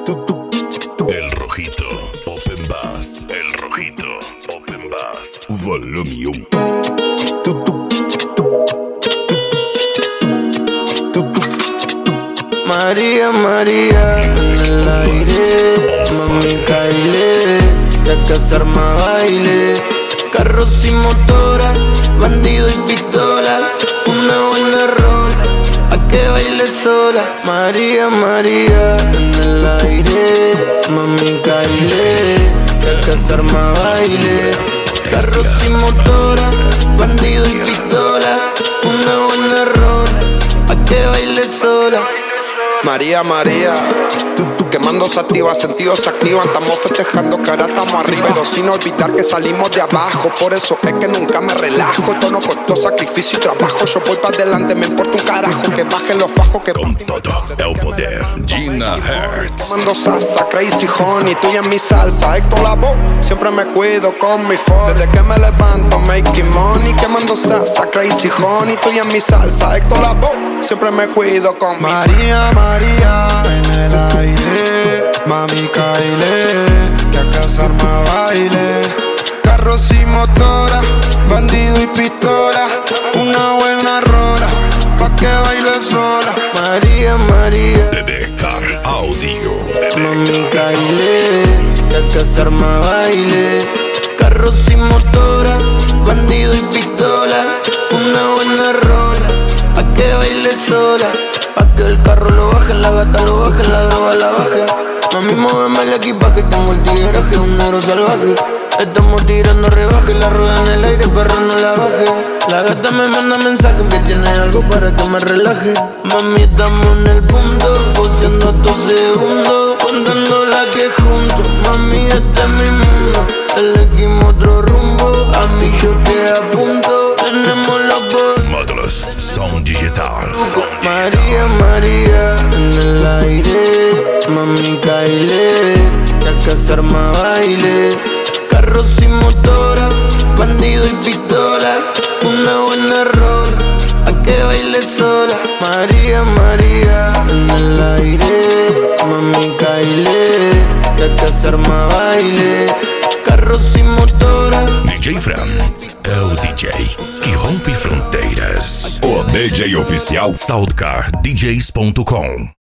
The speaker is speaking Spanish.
El Rojito Open Bass. El Rojito Open Bass. Volume 1. María, María, en el aire, mami, caile, ya que se arma baile. Carros y motora, bandido y pistola, una buena rola, a que baile sola. María, María, en el aire, mami, caile, ya que se arma baile. Carros y motora, bandido y pistola, una buena rola, a que baile sola. María, María, quemando se activa, sentidos se activan. Estamos festejando que ahora estamos arriba, pero sin olvidar que salimos de abajo. Por eso es que nunca me relajo. Esto no costó sacrificio y trabajo. Yo voy para adelante, me importa un carajo. Que bajen los bajos, que Con todo el poder, Gina Hertz. quemando salsa, crazy honey, tú y en mi salsa. Héctor Lavoe, siempre me cuido con mi phone. Desde que me levanto, making money. Quemando salsa, crazy honey, tú y en mi salsa. Héctor Lavoe, siempre me cuido con mi María, María, en el aire, mami, caile, que acá se arma baile. Carros y motora, bandido y pistola, una buena rola, pa' que baile sola. María, María, BBK Audio. mami, caile, que acá se arma baile. Carros y motora, bandido y pistola, una buena rola, pa' que baile sola. Pa' que el carro lo bajen, la gata lo bajen, la droga la bajen. Mami, muéveme el equipaje, tengo el tigueraje, un negro salvaje. Estamos tirando rebaje, la rueda en el aire, perro no la baje. La gata me manda mensaje que tiene algo para que me relaje. Mami, estamos en el punto, poseando estos segundos, contando la que juntos. Mami, este es mi mundo, elegimos otro rumbo. A mí yo que apunto, tenemos la voz. Módulos Som Digital. María, María, en el aire, mami, caile, que acá se arma baile. Carros y motora, bandido y pistola, una buena rola, a que baile sola. María, María, en el aire, mami, caile, que acá se arma baile. Carros y motora. DJ Fran é o DJ que rompe fronteiras. O DJ oficial SoundCardDJs.com.